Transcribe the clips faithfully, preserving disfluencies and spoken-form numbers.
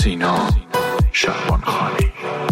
سینا شعبانخانی.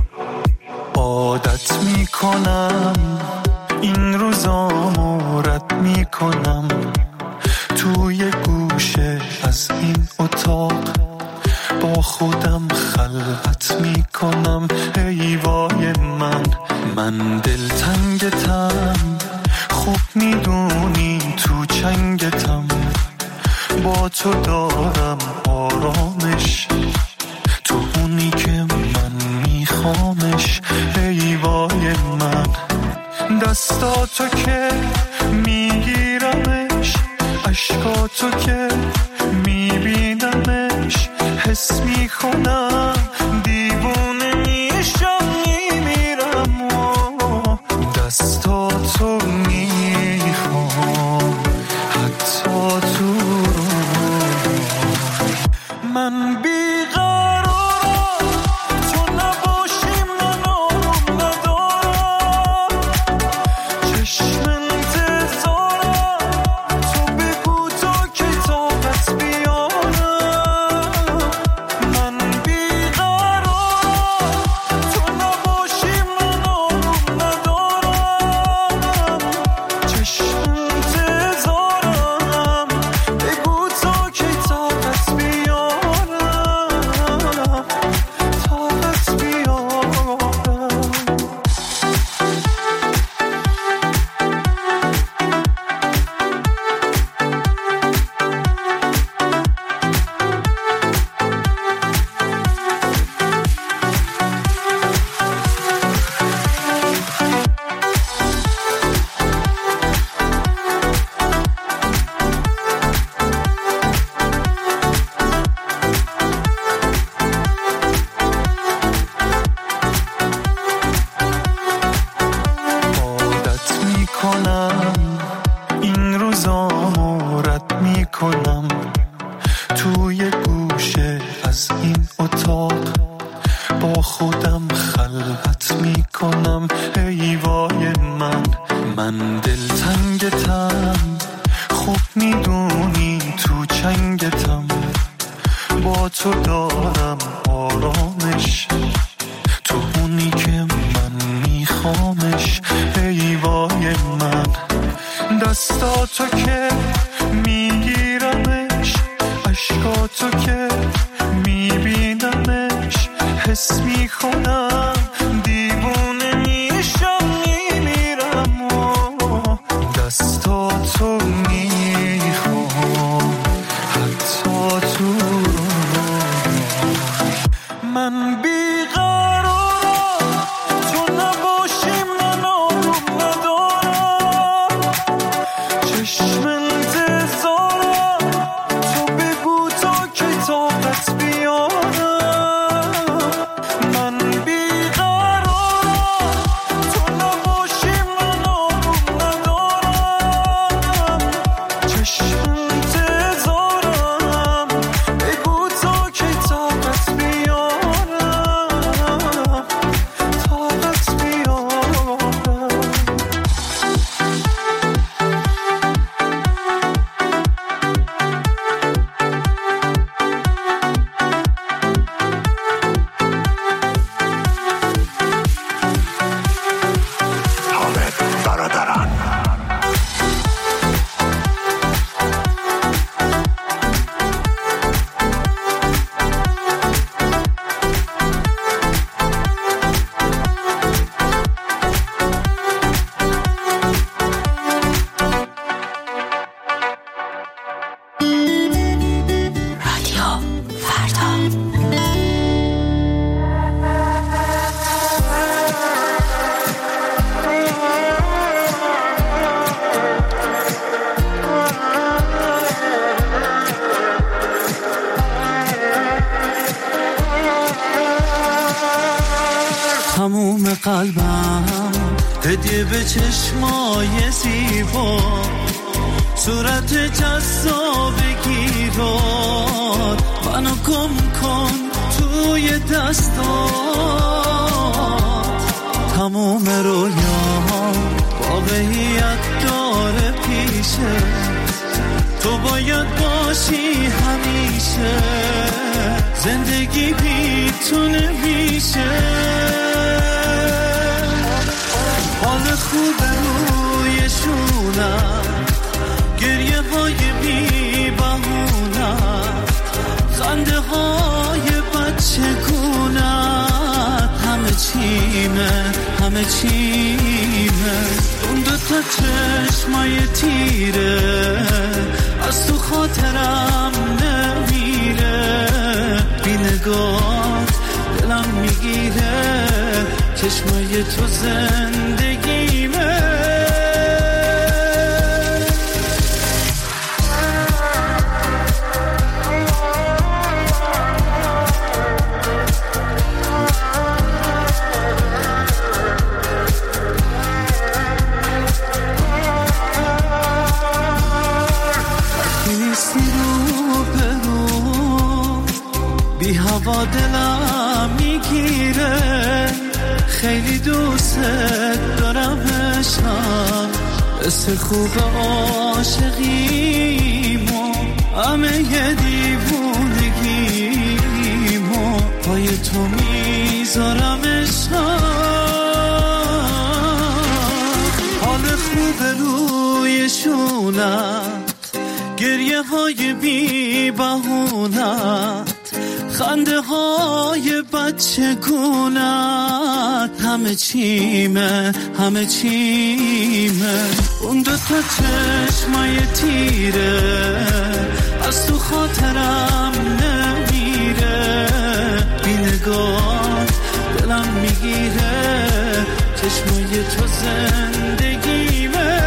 عادت میکنم این روزامو رد میکنم، توی گوشه از این اتاق با خودم خلوت میکنم. ای وای من من دلتنگتم، خوب میدونی تو چنگتم، با تو دارم آرامش، تو اونی که من میخوامش. ای وای من دستاتو که میگیرمش، عشقاتو که میبینمش، حس میکنم دیوونه میشم میمیرم و دستاتو میخوام حتی تو من بیقرارم، تو نباشی من آروم ندارم، چشم انتظارم، تو بگو تا که طاقت بیارم. من بیقرارم، تو نباشی من آروم ندارم، چشم انتظارم، بگو تا که طاقت بیارم، طاقت بیارم. عادت میکنم این روزامو رد میکنم، توی گوشه از این اتاق با خودم خلوت میکنم. ای وای من من دلتنگتم، خوب میدونی تو چنگتم، با تو دارم آرامش، تو اونی که من میخوامش. ای وای من دستاتو که میگیرمش، عشقاتو که میبینمش، حس میکنم دیوونه میشم میمیرم و دستاتو میخوام حتی تو من بیقرارم، تو نباشی من آروم ندارم، چشم انتظارم، تو بگو تا که طاقت بیارم. من بیقرارم، تو نباشی من آروم ندارم، چشم انتظارم، بگو تا که طاقت بیارم، طاقت بیارم. حامد برادران. رادیو فردا. تموم قلبم هدیه به چشمای زیبا، صورت جذابگی رو منو گم کن توی دستات. تموم رویام واقعیت داره پیشه، تو باید باشی همیشه. زندگی بی تو نمیشه. حال خوب رویشونم، گریه های بی بهونم، خنده های بچه گونم، همه چیمه همه چیمه. اون دو تا چشمای تیره از تو خاطرم نمیره، بی نگات دلم میگیره، چشمای تو زندگیمه. هوا دلم میگیره، خیلی دوست دارم عشقم، مثل خوب عاشقیمو، همه یه دیوونگیمو پای تو میذارم عشقم. حال خوب رویشونم، گریه های بی بهونم، خنده های بچه گونت، همه چیمه همه چیمه. اون دو تا چشمای تیره از تو خاطرم نمیره، بی نگاه دلم میگیره، چشمای تو زندگیمه.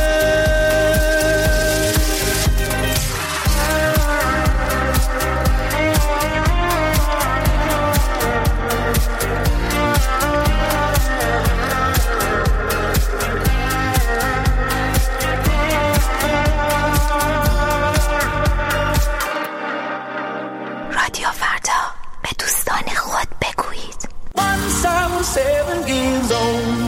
Seven years old.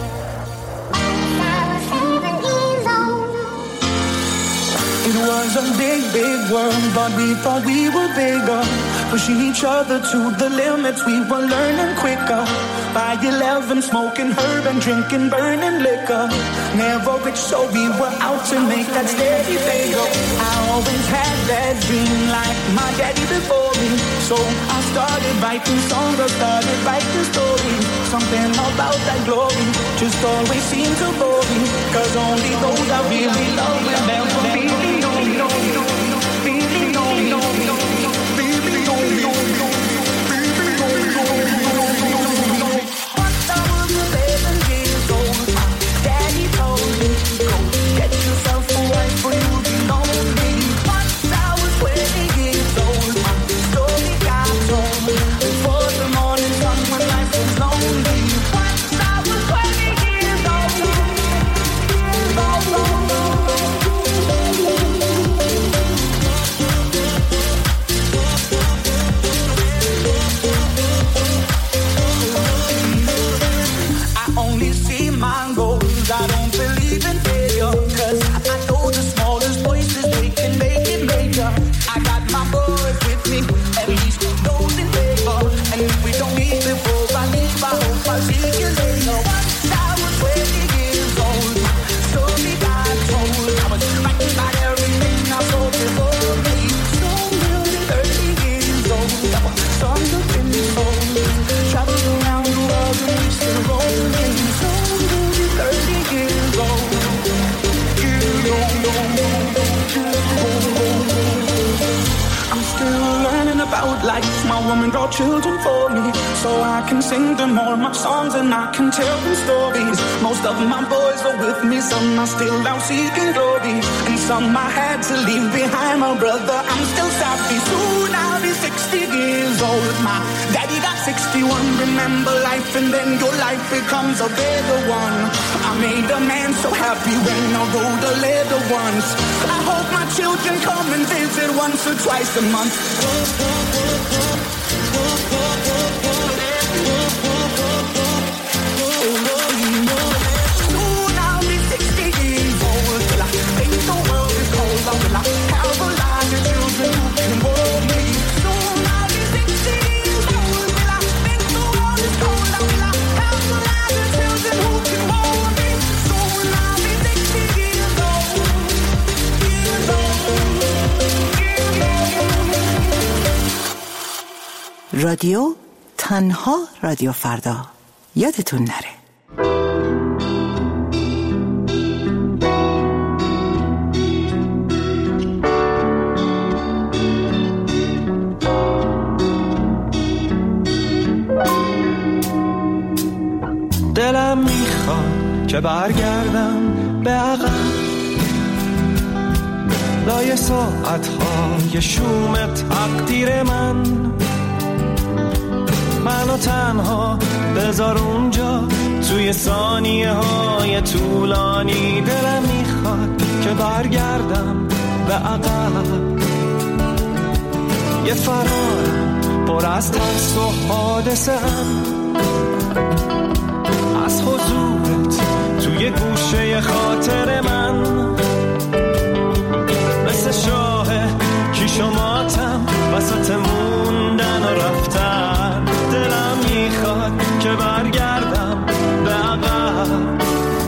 It was a big, big world, but we thought we were bigger. Pushing each other to the limits, we were learning quicker. By eleven, smoking herb and drinking burning liquor. Never rich, so we were out to make that steady bagel. I always had that dream like my daddy before me. So I started writing songs, I started writing stories. Something about that glory just always seemed to bore me. Cause only those I really love will never be me. No, no, no, no, really, no, no, no, really, no, no, no, really, no, no, no, no, no. Once I was eleven years old, my daddy told me, go get yourself a wife for you be lonely. Once I was twenty years old, my story got told before the morning sun when life was lonely. Once I was twenty years old, oh, oh, oh. Only see my goals, I don't believe in failure. Cause I know the smallest voices, they can make it major. I got my boys with me, at least those in favor. And if we don't meet before I leave, I hope I'll see you later. Once I was twenty years old, my story got told. I was writing about everything I saw before me. So nearly thirty years old, I was songs up in the soul. Traveled around the world and we still rolling. So nearly thirty years old. You don't know. I'm still learning about life. My woman brought children for me, so I can sing them all my songs and I can tell them stories. Most of my boys are with me, some are still out seeking glory, and some I had to leave behind. My brother, I'm still sappy. Soon I'll be sixty years old. My daddy got sixty-one. Remember life and then your life becomes a better one. I made a man so happy when I rode a leather once. I hope my children come and visit once or twice a month. Soon I'll be sixty years old. Till I think the world is cold. Will I have a lot of children who can hold me? Soon I رادیو تنها رادیو فردا، یادتون نره. دلم میخواد که برگردم به عقب، لای ساعتهای شوم تقدیر من، منو تنها بذار اونجا توی ثانیه های طولانی. دلم میخواد که برگردم به عقب، یه فرارم پر از ترس و حادثه ام، از حضورت توی گوشه خاطر من، مثل شاه کیش و ماتم وسط موندن و رفتن. دلم میخواد که برگردم به عقب،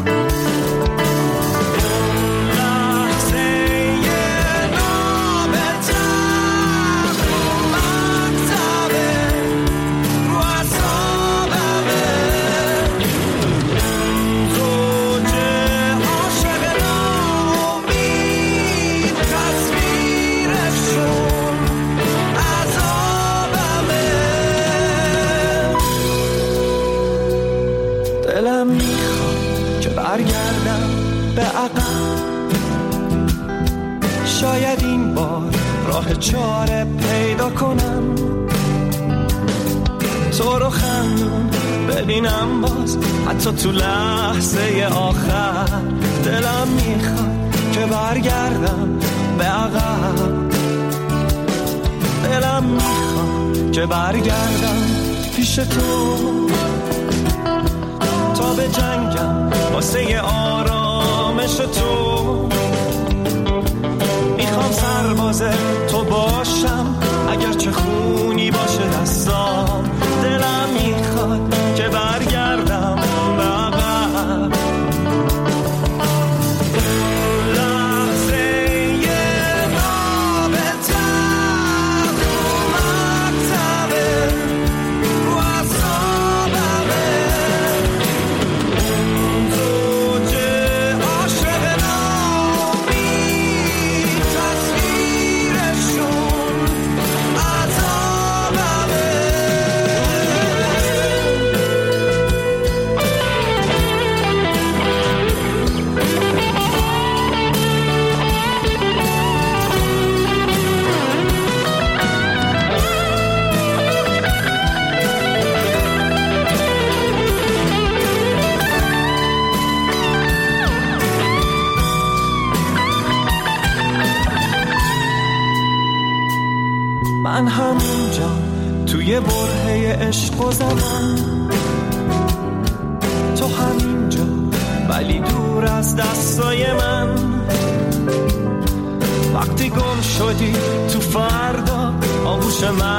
برگردم به عقب، شاید این بار راه چاره پیدا کنم، تو رو خندون ببینم باز حتی تو لحظه آخر. دلم میخواد که برگردم به عقب، دلم میخواد که برگردم پیش تو تا به جنگم واسه آرامش تو. میخوام سرباز تو باشم اگر چه خونی باشه دستام. دلم میخواد که برگردم به عقب، من همونجا توی برهه عشق و زمان، تو همینجا ولی دور از دستای من. وقتی گم شدی تو فردا آغوش من